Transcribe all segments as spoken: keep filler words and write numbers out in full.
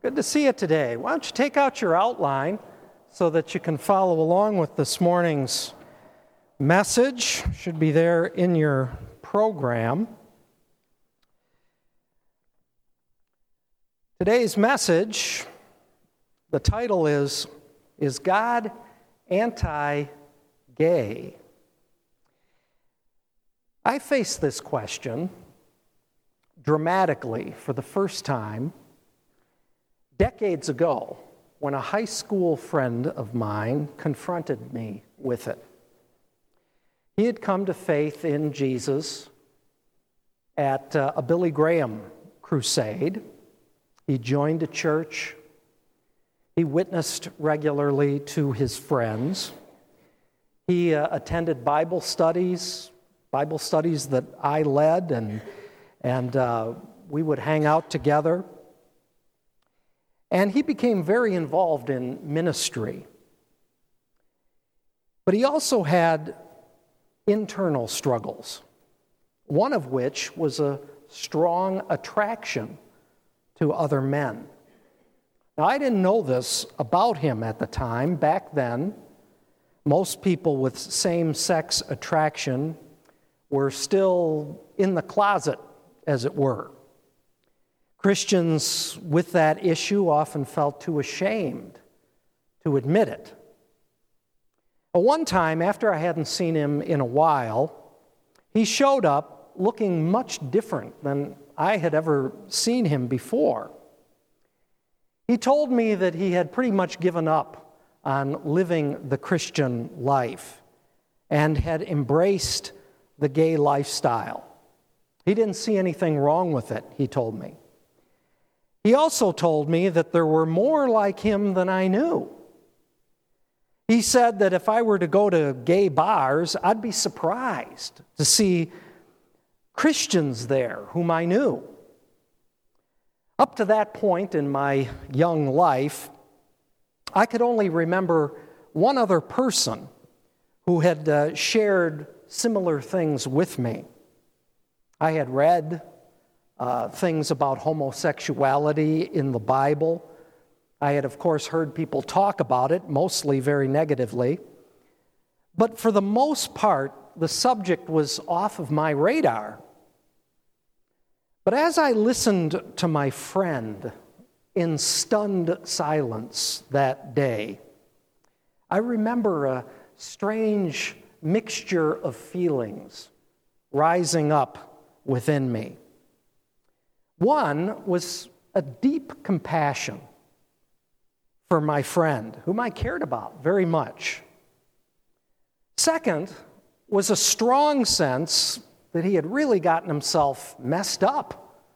Good to see you today. Why don't you take out your outline so that you can follow along with this morning's message. Should be there in your program. Today's message, the title is, Is God Anti-Gay? I faced this question dramatically for the first time decades ago, when a high school friend of mine confronted me with it. He had come to faith in Jesus at uh, a Billy Graham crusade. He joined a church. He witnessed regularly to his friends. He uh, attended Bible studies, Bible studies that I led, and, and uh, we would hang out together. And he became very involved in ministry. But he also had internal struggles, one of which was a strong attraction to other men. Now, I didn't know this about him at the time. Back then, most people with same-sex attraction were still in the closet, as it were. Christians with that issue often felt too ashamed to admit it. But one time, after I hadn't seen him in a while, he showed up looking much different than I had ever seen him before. He told me that he had pretty much given up on living the Christian life and had embraced the gay lifestyle. He didn't see anything wrong with it, he told me. He also told me that there were more like him than I knew. He said that if I were to go to gay bars, I'd be surprised to see Christians there whom I knew. Up to that point in my young life, I could only remember one other person who had uh, shared similar things with me. I had read Uh, things about homosexuality in the Bible. I had, of course, heard people talk about it, mostly very negatively. But for the most part, the subject was off of my radar. But as I listened to my friend in stunned silence that day, I remember a strange mixture of feelings rising up within me. One was a deep compassion for my friend, whom I cared about very much. Second was a strong sense that he had really gotten himself messed up.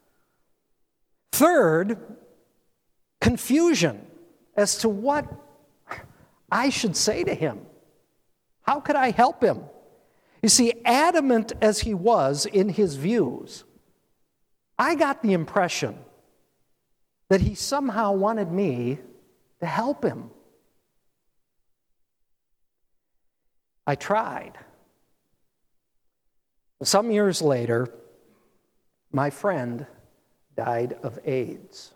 Third, confusion as to what I should say to him. How could I help him? You see, adamant as he was in his views, I got the impression that he somehow wanted me to help him. I tried. Some years later, my friend died of AIDS.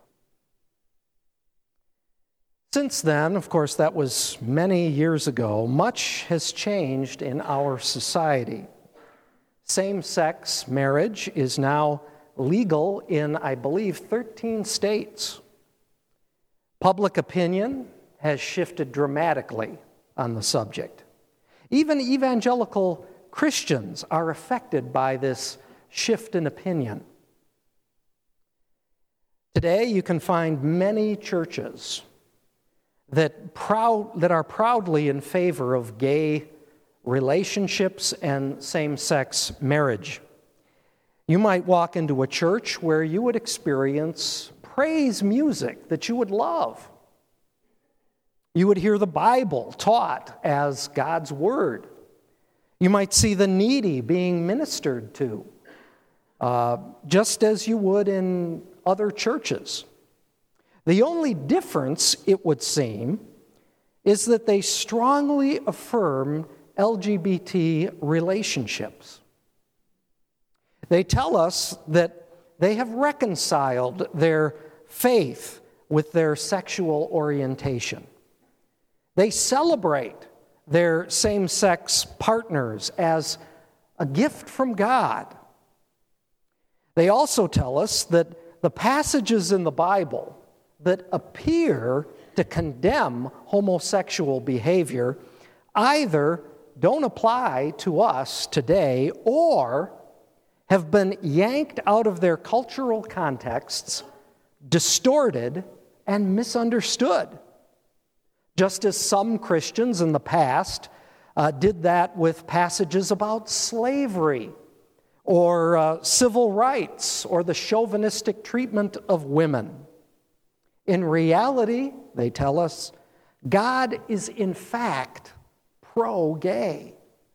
Since then, of course, that was many years ago, much has changed in our society. Same-sex marriage is now legal in, I believe, thirteen states. Public opinion has shifted dramatically on the subject. Even evangelical Christians are affected by this shift in opinion. Today, you can find many churches that proud that are proudly in favor of gay relationships and same-sex marriage. You might walk into a church where you would experience praise music that you would love. You would hear the Bible taught as God's Word. You might see the needy being ministered to, uh, just as you would in other churches. The only difference, it would seem, is that they strongly affirm L G B T relationships. They tell us that they have reconciled their faith with their sexual orientation. They celebrate their same-sex partners as a gift from God. They also tell us that the passages in the Bible that appear to condemn homosexual behavior either don't apply to us today or have been yanked out of their cultural contexts, distorted, and misunderstood. Just as some Christians in the past uh, did that with passages about slavery or uh, civil rights or the chauvinistic treatment of women. In reality, they tell us, God is in fact pro-gay.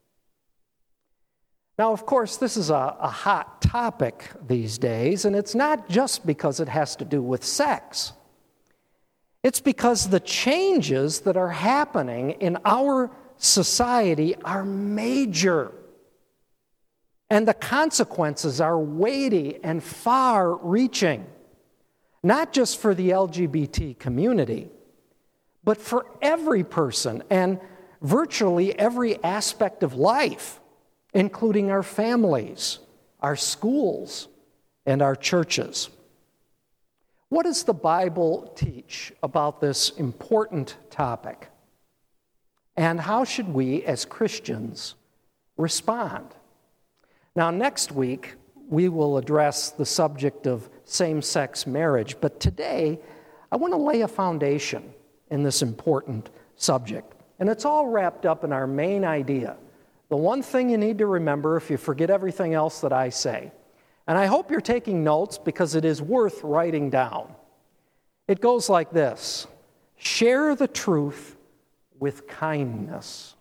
Now, of course, this is a, a hot topic these days, and it's not just because it has to do with sex. It's because the changes that are happening in our society are major, and the consequences are weighty and far-reaching, not just for the L G B T community, but for every person and virtually every aspect of life, including our families, our schools, and our churches. What does the Bible teach about this important topic? And how should we, as Christians, respond? Now, next week, we will address the subject of same-sex marriage, but today, I want to lay a foundation in this important subject. And it's all wrapped up in our main idea. The one thing you need to remember if you forget everything else that I say. And I hope you're taking notes because it is worth writing down. It goes like this: share the truth with kindness.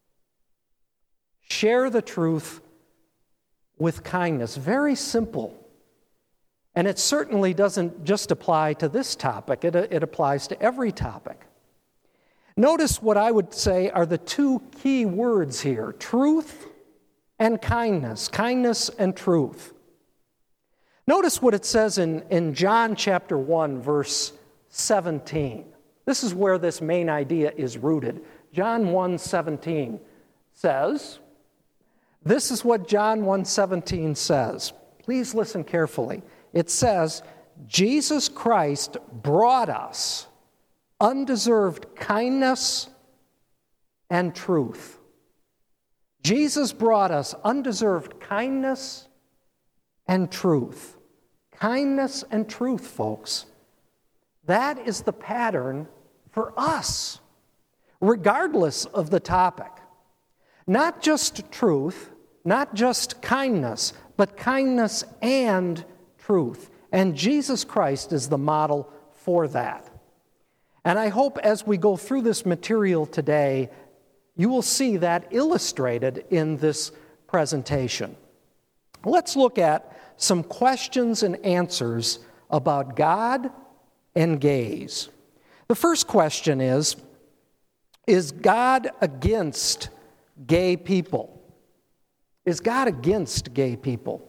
Share the truth with kindness. Very simple. And it certainly doesn't just apply to this topic, it, it applies to every topic. Notice what I would say are the two key words here: truth and kindness. Kindness and truth. Notice what it says in, in John chapter one, verse seventeen. This is where this main idea is rooted. John one seventeen says, this is what John one seventeen says. Please listen carefully. It says, Jesus Christ brought us undeserved kindness and truth. Jesus brought us undeserved kindness and truth. Kindness and truth, folks. That is the pattern for us, regardless of the topic. Not just truth, not just kindness, but kindness and truth. And Jesus Christ is the model for that. And I hope as we go through this material today, you will see that illustrated in this presentation. Let's look at some questions and answers about God and gays. The first question is, is God against gay people? Is God against gay people?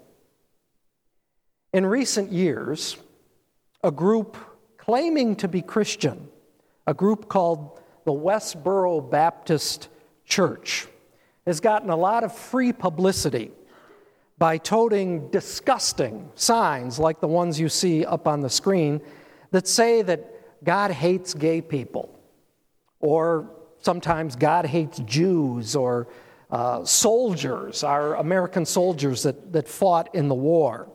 In recent years, a group claiming to be Christian, a group called the Westboro Baptist Church, has gotten a lot of free publicity by toting disgusting signs like the ones you see up on the screen that say that God hates gay people, or sometimes God hates Jews or uh, soldiers, our American soldiers that, that fought in the war.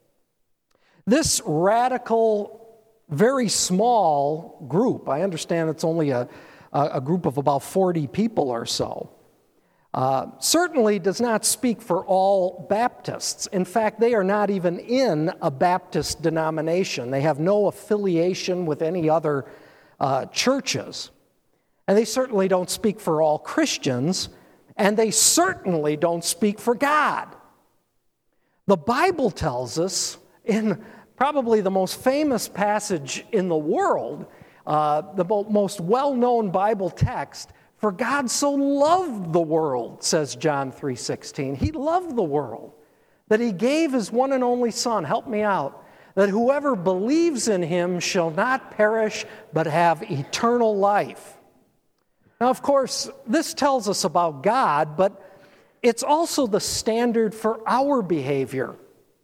This radical, very small group, I understand it's only a, a group of about forty people or so, uh, certainly does not speak for all Baptists. In fact, they are not even in a Baptist denomination. They have no affiliation with any other uh, churches. And they certainly don't speak for all Christians, and they certainly don't speak for God. The Bible tells us in probably the most famous passage in the world, uh, the most well-known Bible text, for God so loved the world, says John three sixteen. He loved the world, that he gave his one and only Son, help me out, that whoever believes in him shall not perish but have eternal life. Now, of course, this tells us about God, but it's also the standard for our behavior.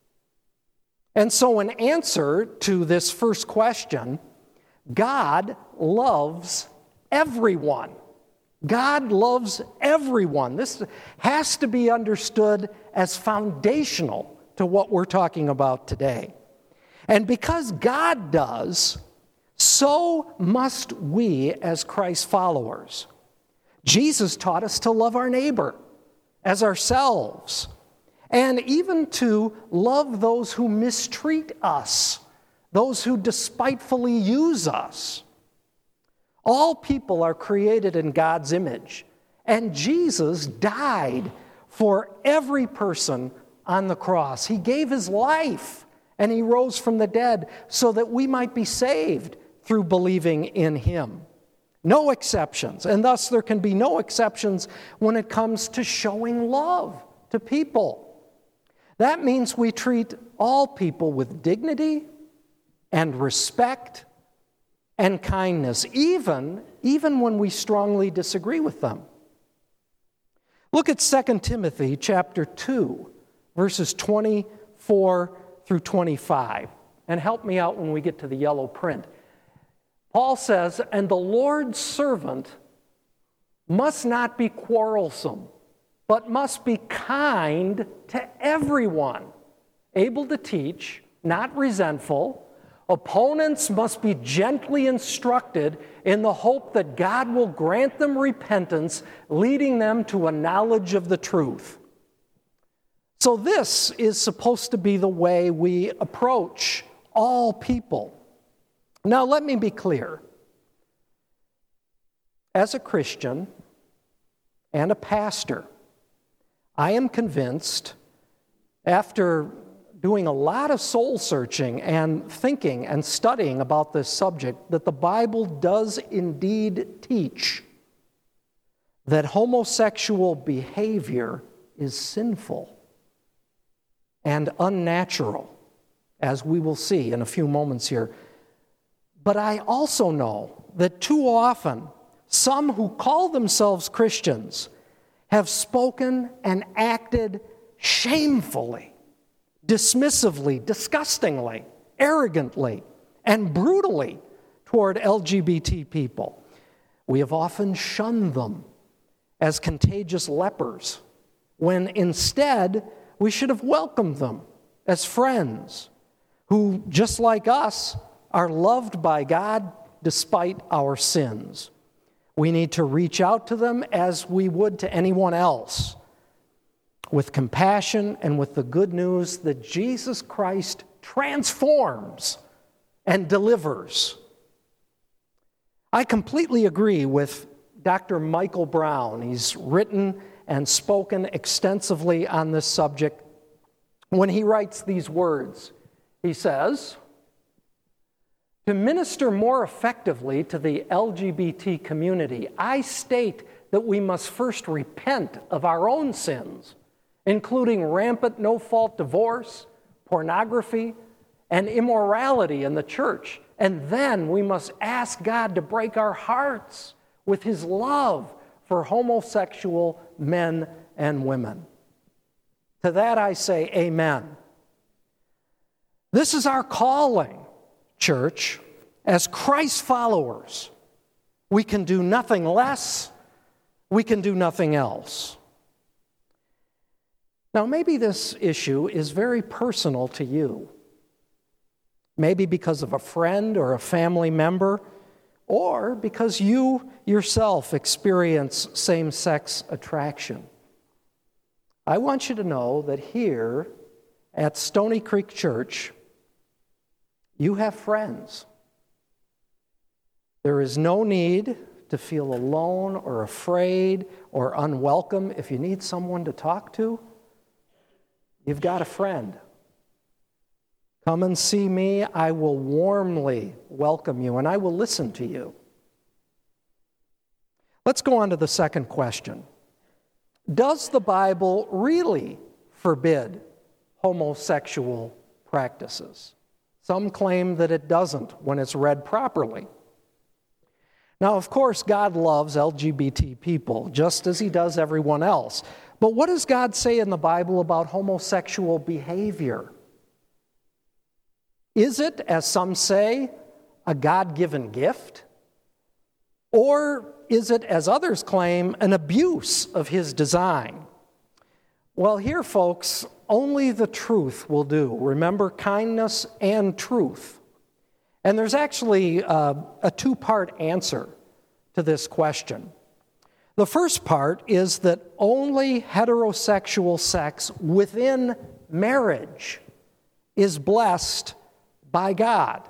And so in answer to this first question, God loves everyone. God loves everyone. This has to be understood as foundational to what we're talking about today. And because God does, so must we as Christ followers. Jesus taught us to love our neighbor as ourselves, and even to love those who mistreat us, those who despitefully use us. All people are created in God's image, and Jesus died for every person on the cross. He gave his life, and he rose from the dead so that we might be saved through believing in him. No exceptions, and thus there can be no exceptions when it comes to showing love to people. That means we treat all people with dignity and respect and kindness, even, even when we strongly disagree with them. Look at Second Timothy chapter two, verses twenty-four through twenty-five, and help me out when we get to the yellow print. Paul says, "And the Lord's servant must not be quarrelsome, but must be kind to everyone, able to teach, not resentful. Opponents must be gently instructed in the hope that God will grant them repentance, leading them to a knowledge of the truth." So this is supposed to be the way we approach all people. Now, let me be clear. As a Christian and a pastor, I am convinced, after doing a lot of soul searching and thinking and studying about this subject, that the Bible does indeed teach that homosexual behavior is sinful and unnatural, as we will see in a few moments here. But I also know that too often, some who call themselves Christians have spoken and acted shamefully, dismissively, disgustingly, arrogantly, and brutally toward L G B T people. We have often shunned them as contagious lepers, when instead we should have welcomed them as friends who, just like us, are loved by God despite our sins. We need to reach out to them as we would to anyone else, with compassion and with the good news that Jesus Christ transforms and delivers. I completely agree with Doctor Michael Brown. He's written and spoken extensively on this subject when he writes these words. He says, "To minister more effectively to the L G B T community, I state that we must first repent of our own sins, including rampant no-fault divorce, pornography, and immorality in the church. And then we must ask God to break our hearts with his love for homosexual men and women." To that I say amen. This is our calling, church. As Christ followers, we can do nothing less, we can do nothing else. Now, maybe this issue is very personal to you. Maybe because of a friend or a family member, or because you yourself experience same-sex attraction. I want you to know that here at Stony Creek Church, you have friends. There is no need to feel alone or afraid or unwelcome. If you need someone to talk to, you've got a friend. Come and see me. I will warmly welcome you, and I will listen to you. Let's go on to the second question. Does the Bible really forbid homosexual practices? Some claim that it doesn't when it's read properly. Now, of course, God loves L G B T people, just as he does everyone else. But what does God say in the Bible about homosexual behavior? Is it, as some say, a God-given gift? Or is it, as others claim, an abuse of his design? Well, here, folks, only the truth will do. Remember, kindness and truth. And there's actually uh, a two-part answer to this question. The first part is that only heterosexual sex within marriage is blessed by God.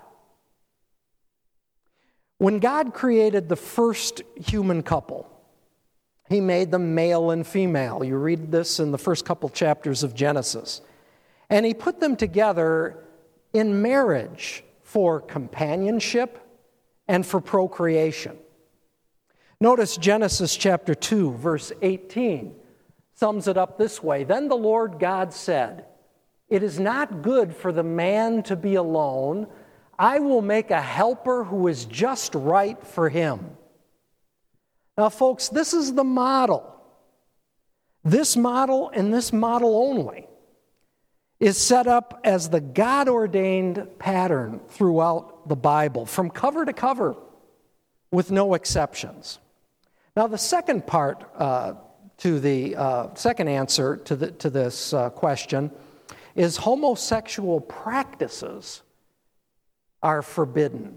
When God created the first human couple, he made them male and female. You read this in the first couple chapters of Genesis. And he put them together in marriage for companionship and for procreation. Notice Genesis chapter two, verse eighteen sums it up this way. Then the Lord God said, "It is not good for the man to be alone. I will make a helper who is just right for him." Now, folks, this is the model. This model and this model only is set up as the God-ordained pattern throughout the Bible, from cover to cover, with no exceptions. Now, the second part uh, to the uh, second answer to, the, to this uh, question is homosexual practices are forbidden.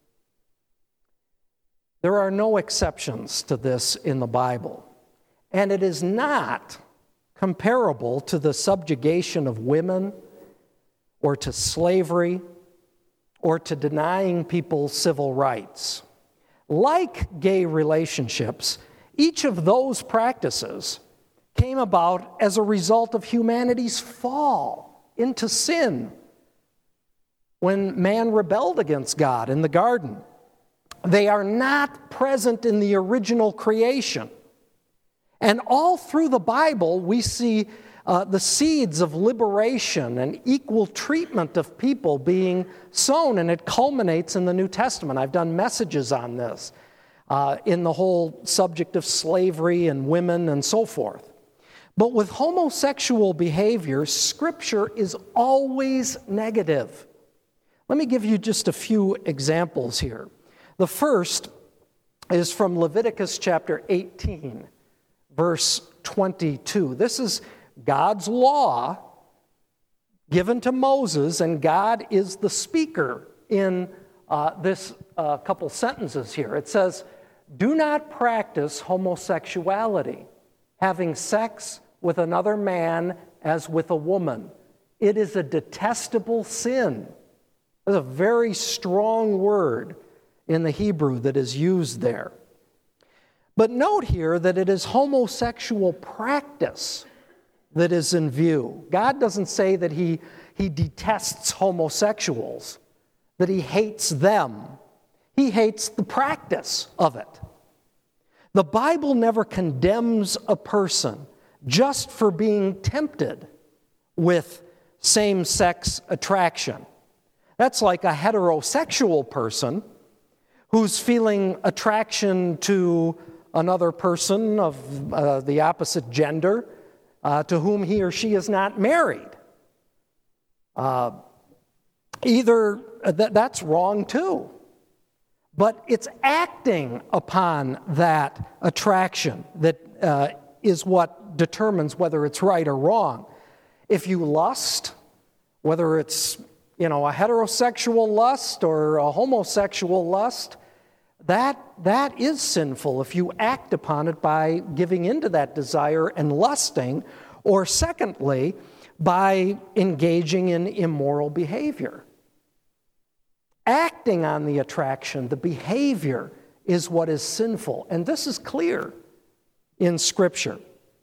There are no exceptions to this in the Bible, and it is not comparable to the subjugation of women or to slavery or to denying people civil rights. Like gay relationships, each of those practices came about as a result of humanity's fall into sin when man rebelled against God in the garden. They are not present in the original creation. And all through the Bible, we see uh, the seeds of liberation and equal treatment of people being sown, and it culminates in the New Testament. I've done messages on this uh, in the whole subject of slavery and women and so forth. But with homosexual behavior, Scripture is always negative. Let me give you just a few examples here. The first is from Leviticus chapter eighteen, verse twenty-two. This is God's law given to Moses, and God is the speaker in uh, this uh, couple sentences here. It says, "Do not practice homosexuality, having sex with another man as with a woman. It is a detestable sin." That's a very strong word in the Hebrew that is used there. But note here that it is homosexual practice that is in view. God doesn't say that he, he detests homosexuals, that he hates them. He hates the practice of it. The Bible never condemns a person just for being tempted with same-sex attraction. That's like a heterosexual person who's feeling attraction to another person of uh, the opposite gender uh, to whom he or she is not married. Uh, either uh, th- that's wrong too. But it's acting upon that attraction that uh, is what determines whether it's right or wrong. If you lust, whether it's you know a heterosexual lust or a homosexual lust, That, that is sinful if you act upon it by giving into that desire and lusting, or secondly, by engaging in immoral behavior. Acting on the attraction, the behavior, is what is sinful, and this is clear in Scripture.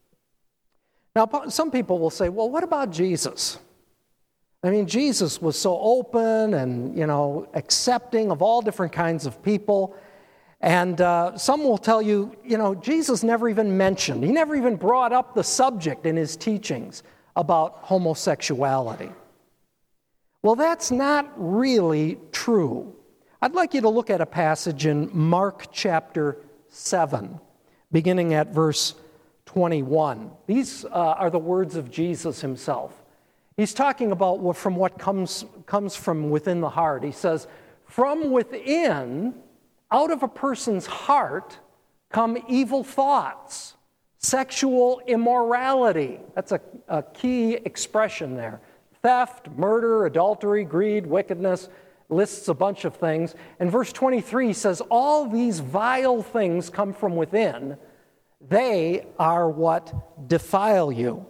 Now, some people will say, well, what about Jesus? I mean, Jesus was so open and, you know, accepting of all different kinds of people. And uh, some will tell you, you know, Jesus never even mentioned, he never even brought up the subject in his teachings about homosexuality. Well, that's not really true. I'd like you to look at a passage in Mark chapter seven, beginning at verse twenty-one. These uh, are the words of Jesus himself. He's talking about what, from what comes, comes from within the heart. He says, "From within, out of a person's heart, come evil thoughts, sexual immorality." That's a, a key expression there. Theft, murder, adultery, greed, wickedness, lists a bunch of things. And verse twenty-three says, all these vile things come from within. They are what defile you.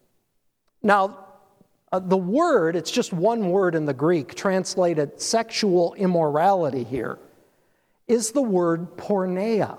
Now, uh, the word, it's just one word in the Greek, translated sexual immorality here, is the word porneia.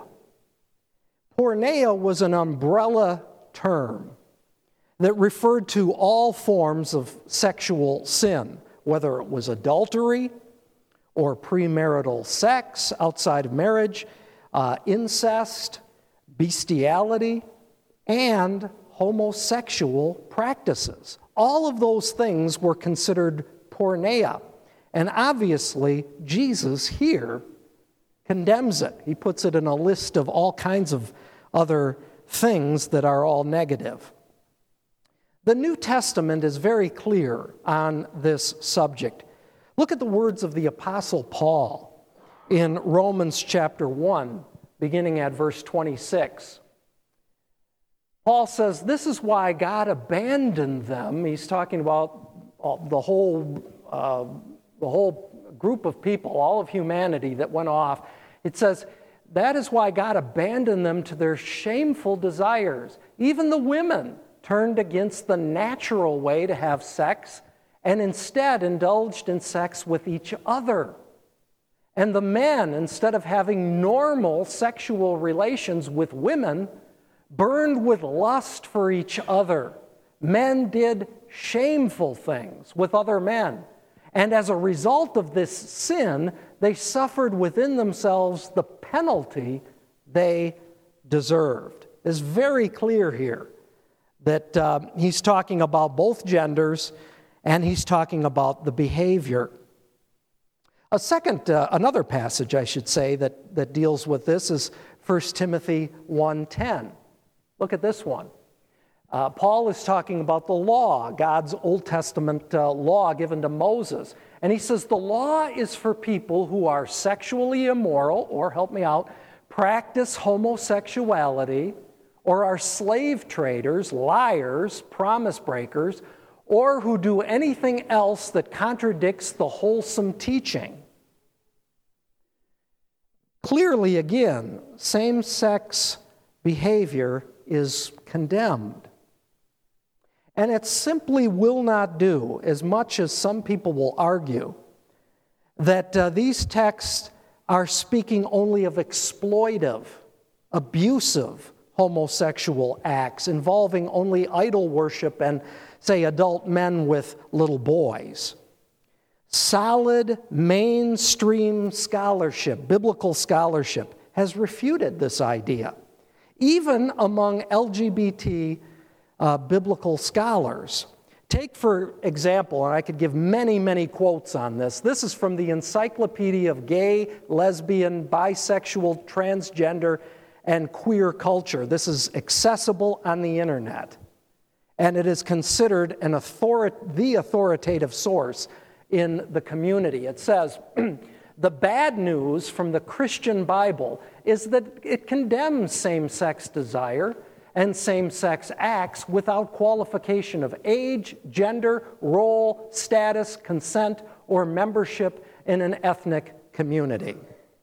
Porneia was an umbrella term that referred to all forms of sexual sin, whether it was adultery or premarital sex outside of marriage, uh, incest, bestiality, and homosexual practices. All of those things were considered porneia. And obviously, Jesus here condemns it. He puts it in a list of all kinds of other things that are all negative. The New Testament is very clear on this subject. Look at the words of the Apostle Paul in Romans chapter one, beginning at verse twenty-six. Paul says, "This is why God abandoned them." He's talking about the whole, uh, the whole group of people, all of humanity that went off. It says, "That is why God abandoned them to their shameful desires. Even the women turned against the natural way to have sex and instead indulged in sex with each other. And the men, instead of having normal sexual relations with women, burned with lust for each other. Men did shameful things with other men. And as a result of this sin, they suffered within themselves the penalty they deserved." It's very clear here that uh, he's talking about both genders, and he's talking about the behavior. A second, uh, another passage, I should say, that, that deals with this is First Timothy one ten. Look at this one. Uh, Paul is talking about the law, God's Old Testament uh, law given to Moses. And he says, the law is for people who are sexually immoral, or help me out, practice homosexuality, or are slave traders, liars, promise breakers, or who do anything else that contradicts the wholesome teaching. Clearly, again, same-sex behavior is condemned. And it simply will not do, as much as some people will argue, that uh, these texts are speaking only of exploitive, abusive homosexual acts involving only idol worship and, say, adult men with little boys. Solid mainstream scholarship, biblical scholarship, has refuted this idea, even among L G B T uh, biblical scholars. Take, for example, and I could give many, many quotes on this. This is from the Encyclopedia of Gay, Lesbian, Bisexual, Transgender, and Queer Culture. This is accessible on the internet, and it is considered an author- the authoritative source in the community. It says, the bad news from the Christian Bible is that it condemns same-sex desire and same-sex acts without qualification of age, gender, role, status, consent, or membership in an ethnic community.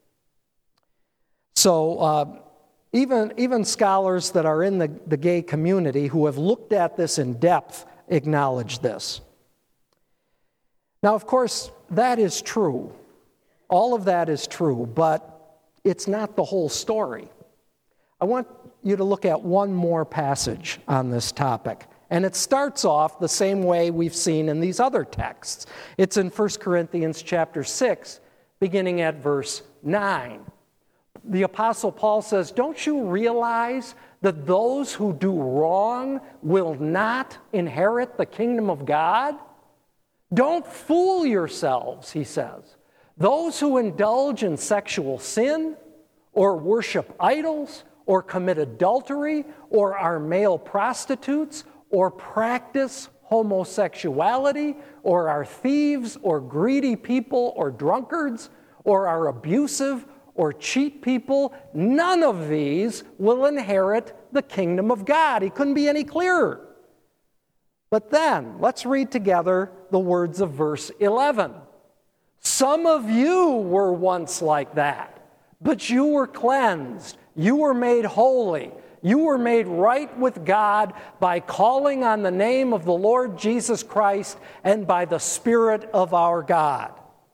So uh, even, even scholars that are in the, the gay community who have looked at this in depth acknowledge this. Now, of course, that is true. All of that is true, but it's not the whole story. I want you to look at one more passage on this topic, and it starts off the same way we've seen in these other texts. It's in First Corinthians chapter six, beginning at verse nine. The Apostle Paul says, "Don't you realize that those who do wrong will not inherit the kingdom of God? Don't fool yourselves, he says. Those who indulge in sexual sin or worship idols or commit adultery or are male prostitutes or practice homosexuality or are thieves or greedy people or drunkards or are abusive or cheat people, none of these will inherit the kingdom of God. He couldn't be any clearer. But then, let's read together the words of verse eleven. Some of you were once like that, but you were cleansed. You were made holy. You were made right with God by calling on the name of the Lord Jesus Christ and by the Spirit of our God.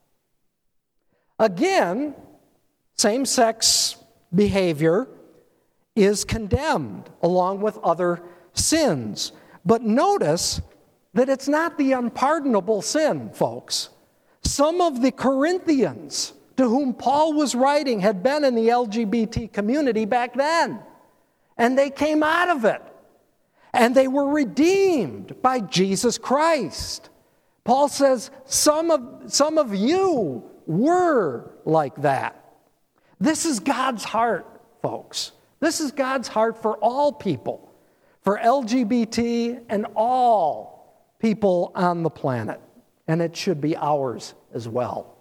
Again, same-sex behavior is condemned along with other sins. But notice that it's not the unpardonable sin, folks. Some of the Corinthians to whom Paul was writing had been in the L G B T community back then, and they came out of it, and they were redeemed by Jesus Christ. Paul says, some of, some of you were like that. This is God's heart, folks. This is God's heart for all people, for L G B T and all people on the planet. And it should be ours as well.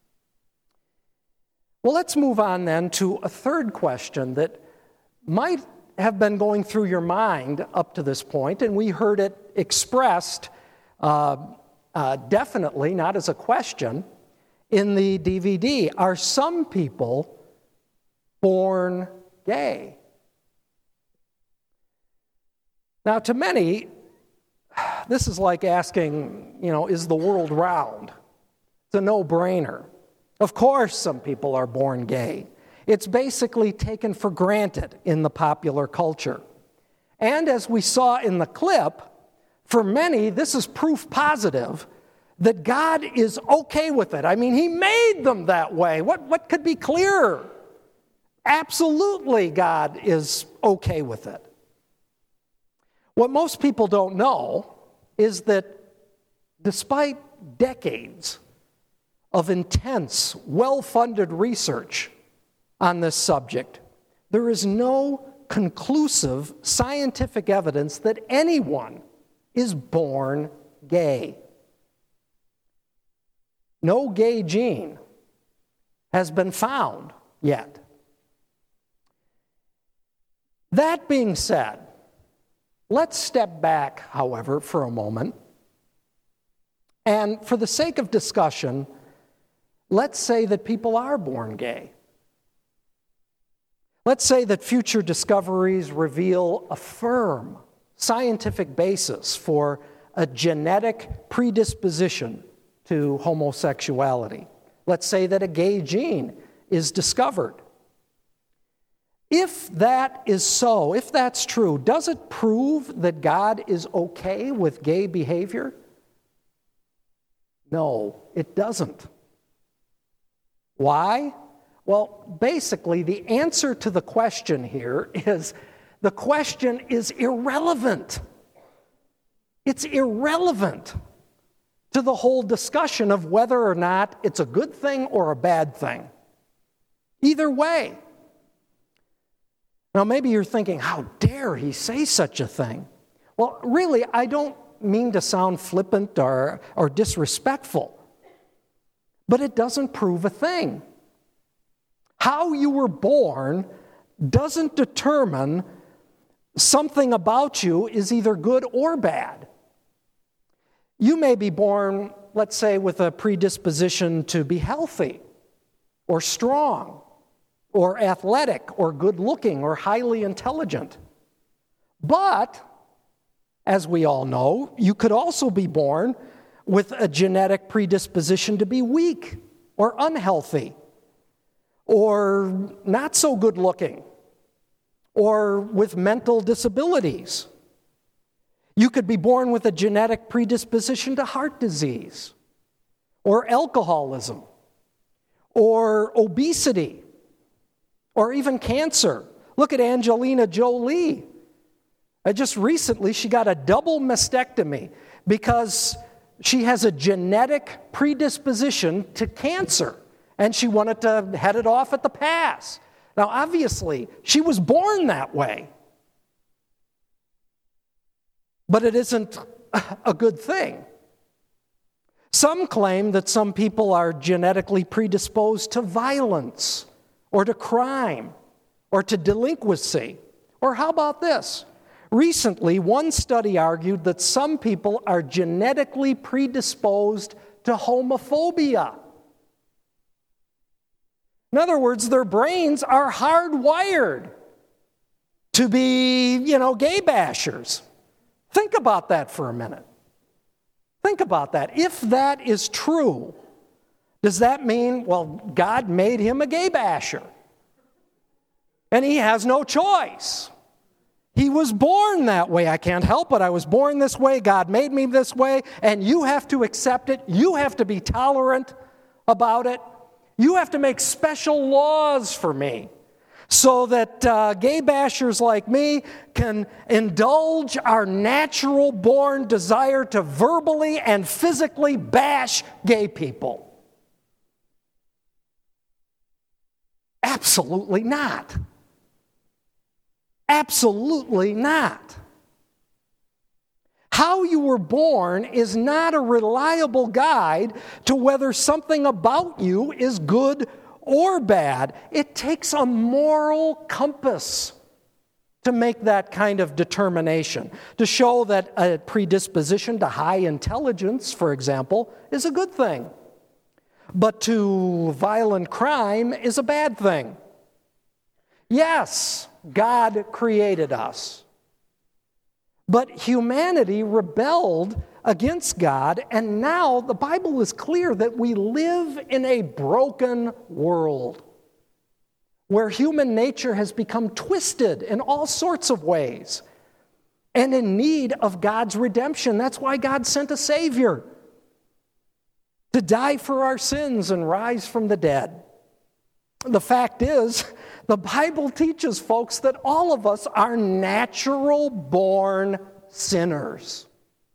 Well, let's move on then to a third question that might have been going through your mind up to this point, and we heard it expressed uh, uh, definitely, not as a question, in the D V D. Are some people born gay? Now, to many, this is like asking, you know, is the world round? It's a no-brainer. Of course some people are born gay. It's basically taken for granted in the popular culture. And as we saw in the clip, for many, this is proof positive that God is okay with it. I mean, He made them that way. What, what could be clearer? Absolutely, God is okay with it. What most people don't know is that despite decades of intense, well-funded research on this subject, there is no conclusive scientific evidence that anyone is born gay. No gay gene has been found yet. That being said, let's step back, however, for a moment. And for the sake of discussion, let's say that people are born gay. Let's say that future discoveries reveal a firm scientific basis for a genetic predisposition to homosexuality. Let's say that a gay gene is discovered. If that is so, if that's true, does it prove that God is okay with gay behavior? No, it doesn't. Why? Well, basically, the answer to the question here is the question is irrelevant. It's irrelevant to the whole discussion of whether or not it's a good thing or a bad thing. Either way. Now, maybe you're thinking, how dare he say such a thing? Well, really, I don't mean to sound flippant or, or disrespectful, but it doesn't prove a thing. How you were born doesn't determine something about you is either good or bad. You may be born, let's say, with a predisposition to be healthy or strong or athletic or good-looking or highly intelligent. But, as we all know, you could also be born with a genetic predisposition to be weak or unhealthy or not so good-looking or with mental disabilities. You could be born with a genetic predisposition to heart disease or alcoholism or obesity or even cancer. Look at Angelina Jolie. Uh, just recently, she got a double mastectomy because she has a genetic predisposition to cancer, and she wanted to head it off at the pass. Now, obviously, she was born that way. But it isn't a good thing. Some claim that some people are genetically predisposed to violence or to crime or to delinquency. Or how about this? Recently, one study argued that some people are genetically predisposed to homophobia. In other words, their brains are hardwired to be, you know, gay bashers. Think about that for a minute. Think about that. If that is true, does that mean, well, God made him a gay basher? And he has no choice. He was born that way. I can't help it. I was born this way. God made me this way. And you have to accept it. You have to be tolerant about it. You have to make special laws for me so that uh, gay bashers like me can indulge our natural-born desire to verbally and physically bash gay people. Absolutely not. Absolutely not. How you were born is not a reliable guide to whether something about you is good or bad. It takes a moral compass to make that kind of determination, to show that a predisposition to high intelligence, for example, is a good thing, but to violent crime is a bad thing. Yes, God created us, but humanity rebelled against God, and now the Bible is clear that we live in a broken world where human nature has become twisted in all sorts of ways and in need of God's redemption. That's why God sent a Savior to die for our sins and rise from the dead. The fact is, the Bible teaches folks that all of us are natural-born sinners.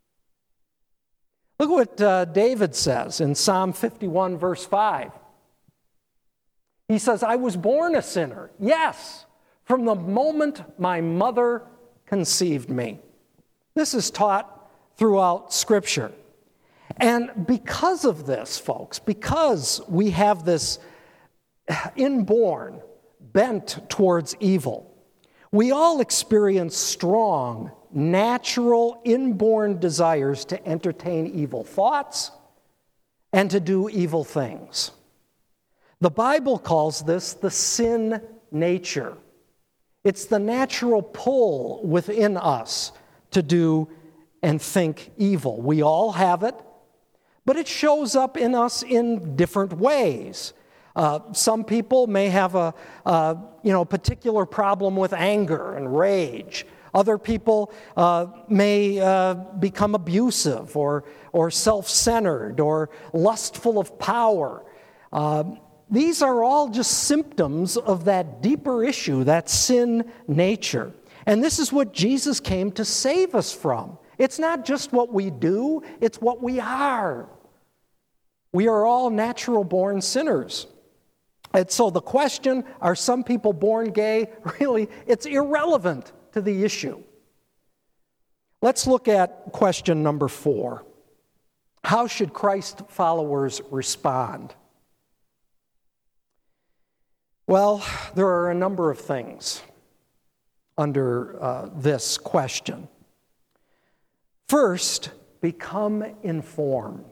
Look what uh, David says in Psalm fifty-one, verse five. He says, I was born a sinner, yes, from the moment my mother conceived me. This is taught throughout Scripture. And because of this, folks, because we have this inborn bent towards evil, we all experience strong, natural, inborn desires to entertain evil thoughts and to do evil things. The Bible calls this the sin nature. It's the natural pull within us to do and think evil. We all have it, but it shows up in us in different ways. Uh, some people may have a, a you know, particular problem with anger and rage. Other people uh, may uh, become abusive or, or self-centered or lustful of power. Uh, these are all just symptoms of that deeper issue, that sin nature. And this is what Jesus came to save us from. It's not just what we do, it's what we are. We are all natural-born sinners. And so the question, are some people born gay? Really, it's irrelevant to the issue. Let's look at question number four. How should Christ followers respond? Well, there are a number of things under uh, this question. First, become informed.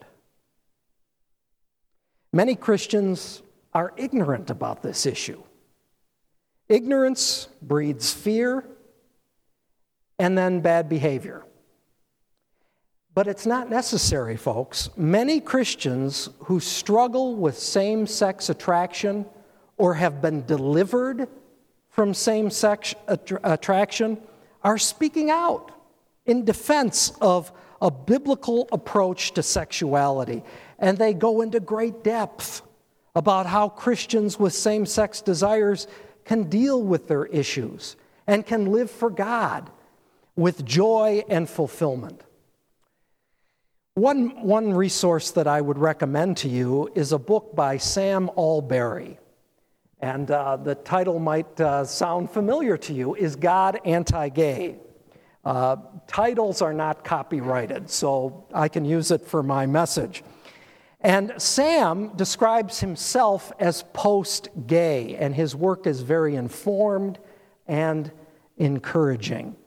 Many Christians are ignorant about this issue. Ignorance breeds fear and then bad behavior. But it's not necessary, folks. Many Christians who struggle with same-sex attraction or have been delivered from same-sex att- attraction are speaking out in defense of a biblical approach to sexuality. And they go into great depth about how Christians with same-sex desires can deal with their issues and can live for God with joy and fulfillment. One, one resource that I would recommend to you is a book by Sam Allberry. And uh, the title might uh, sound familiar to you, Is God Anti-Gay? Uh, titles are not copyrighted, so I can use it for my message. And Sam describes himself as post-gay, and his work is very informed and encouraging.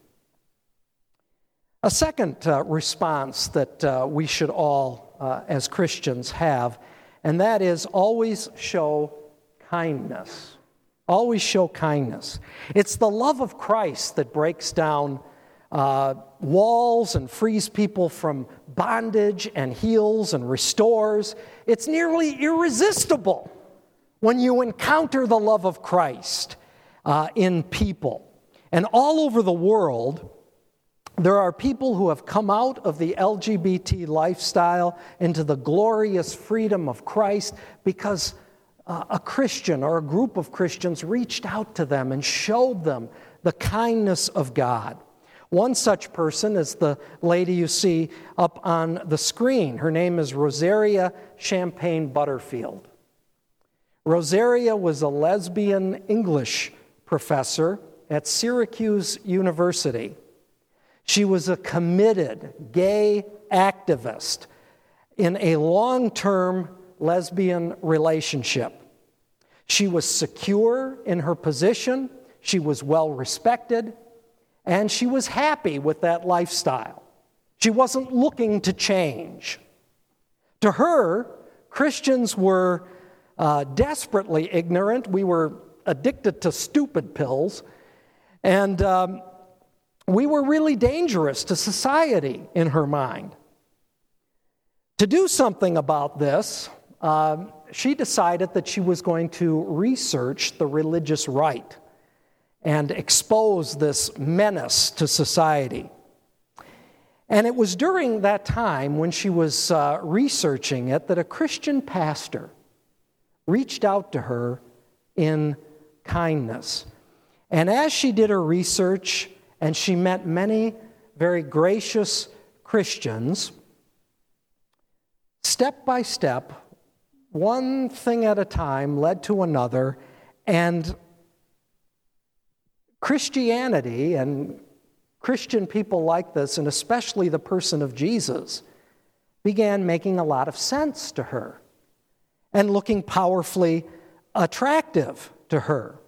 A second uh, response that uh, we should all, uh, as Christians, have, and that is always show kindness. Always show kindness. It's the love of Christ that breaks down uh, walls and frees people from bondage and heals and restores. It's nearly irresistible when you encounter the love of Christ uh, in people. And all over the world, there are people who have come out of the L G B T lifestyle into the glorious freedom of Christ because uh, a Christian or a group of Christians reached out to them and showed them the kindness of God. One such person is the lady you see up on the screen. Her name is Rosaria Champagne Butterfield. Rosaria was a lesbian English professor at Syracuse University. She was a committed gay activist in a long-term lesbian relationship. She was secure in her position, she was well-respected, and she was happy with that lifestyle. She wasn't looking to change. To her, Christians were uh, desperately ignorant. We were addicted to stupid pills, and um, we were really dangerous to society in her mind. To do something about this, uh, she decided that she was going to research the religious right and expose this menace to society. And it was during that time when she was uh, researching it that a Christian pastor reached out to her in kindness. And as she did her research, and she met many very gracious Christians, step by step, one thing at a time led to another, and Christianity and Christian people like this, and especially the person of Jesus, began making a lot of sense to her and looking powerfully attractive to her.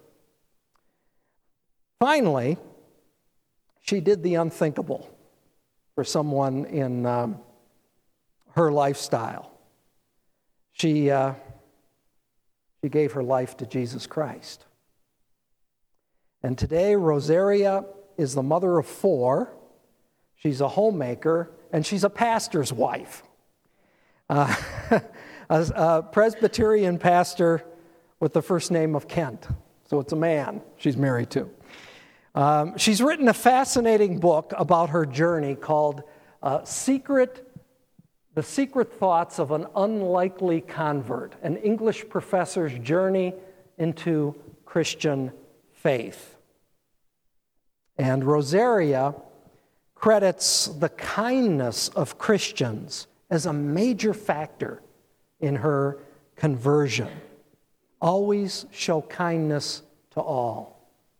Finally, she did the unthinkable for someone in um, her lifestyle. She, uh, she gave her life to Jesus Christ. And today, Rosaria is the mother of four. She's a homemaker, and she's a pastor's wife. Uh, a, a Presbyterian pastor with the first name of Kent. So it's a man she's married to. Um, she's written a fascinating book about her journey called uh, Secret, The Secret Thoughts of an Unlikely Convert, an English professor's journey into Christian faith. And Rosaria credits the kindness of Christians as a major factor in her conversion. Always show kindness to all.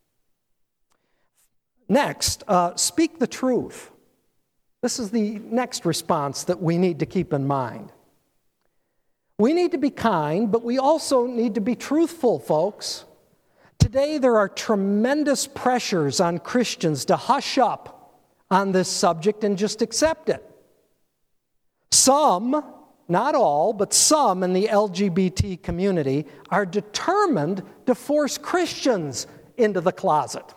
Next, uh, speak the truth. This is the next response that we need to keep in mind. We need to be kind, but we also need to be truthful, folks. Today, there are tremendous pressures on Christians to hush up on this subject and just accept it. Some, not all, but some in the L G B T community are determined to force Christians into the closet.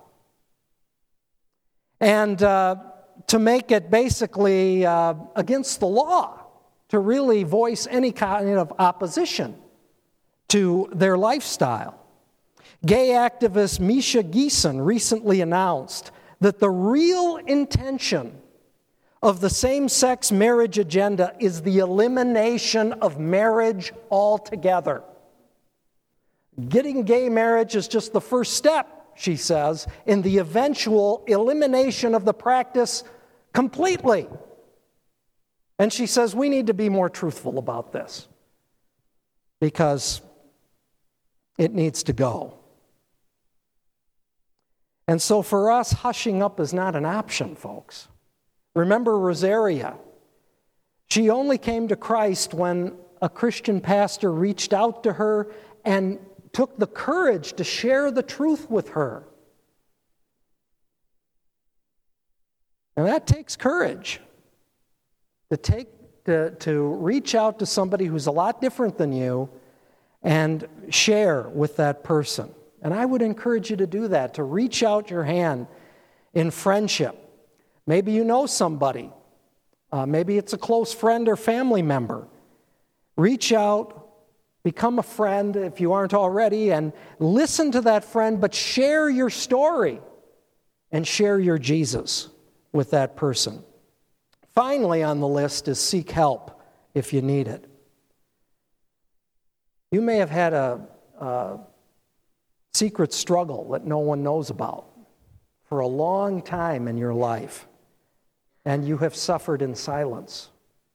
And uh, to make it basically uh, against the law to really voice any kind of opposition to their lifestyle. Gay activist Misha Geeson recently announced that the real intention of the same-sex marriage agenda is the elimination of marriage altogether. Getting gay marriage is just the first step, she says, in the eventual elimination of the practice completely. And she says, we need to be more truthful about this because it needs to go. And so for us, hushing up is not an option, folks. Remember Rosaria. She only came to Christ when a Christian pastor reached out to her and took the courage to share the truth with her. And that takes courage. To take to, to reach out to somebody who's a lot different than you and share with that person. And I would encourage you to do that, to reach out your hand in friendship. Maybe you know somebody. Uh, maybe it's a close friend or family member. Reach out, become a friend if you aren't already, and listen to that friend, but share your story and share your Jesus with that person. Finally on the list is seek help if you need it. You may have had a, a secret struggle that no one knows about for a long time in your life, and you have suffered in silence.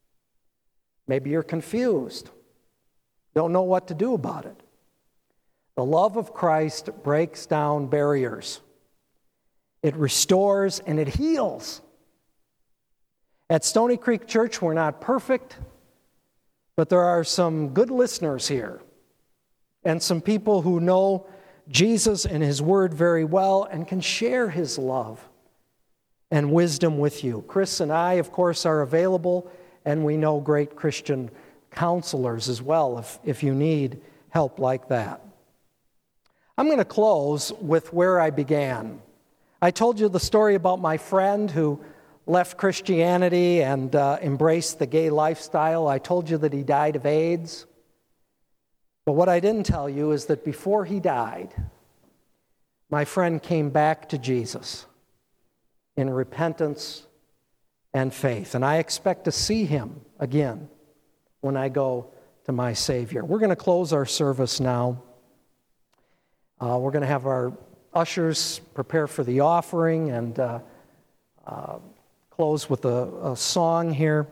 Maybe you're confused, don't know what to do about it. The love of Christ breaks down barriers. It restores and it heals. At Stony Creek Church, we're not perfect, but there are some good listeners here and some people who know Jesus and His Word very well and can share His love and wisdom with you. Chris and I, of course, are available, and we know great Christian counselors as well if, if you need help like that. I'm going to close with where I began. I told you the story about my friend who left Christianity and uh, embraced the gay lifestyle. I told you that he died of AIDS. But what I didn't tell you is that before he died, my friend came back to Jesus in repentance and faith. And I expect to see him again when I go to my Savior. We're going to close our service now. Uh, we're going to have our ushers prepare for the offering and uh, uh, close with a, a song here.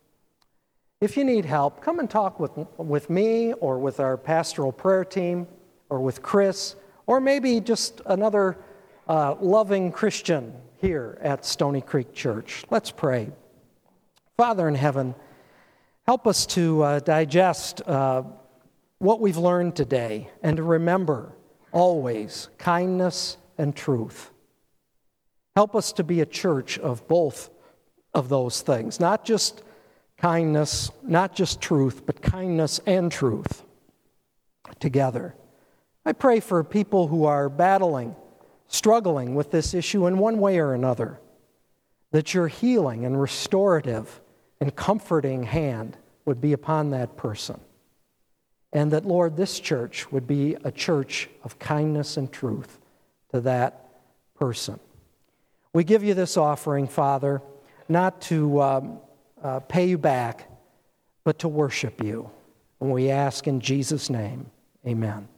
If you need help, come and talk with, with me or with our pastoral prayer team or with Chris or maybe just another uh, loving Christian here at Stony Creek Church. Let's pray. Father in heaven, help us to uh, digest uh, what we've learned today and to remember always kindness and truth. Help us to be a church of both of those things, not just kindness, not just truth, but kindness and truth together. I pray for people who are battling, struggling with this issue in one way or another, that your healing and restorative and comforting hand would be upon that person. And that, Lord, this church would be a church of kindness and truth to that person. We give you this offering, Father, not to um, uh, pay you back, but to worship you. And we ask in Jesus' name, amen.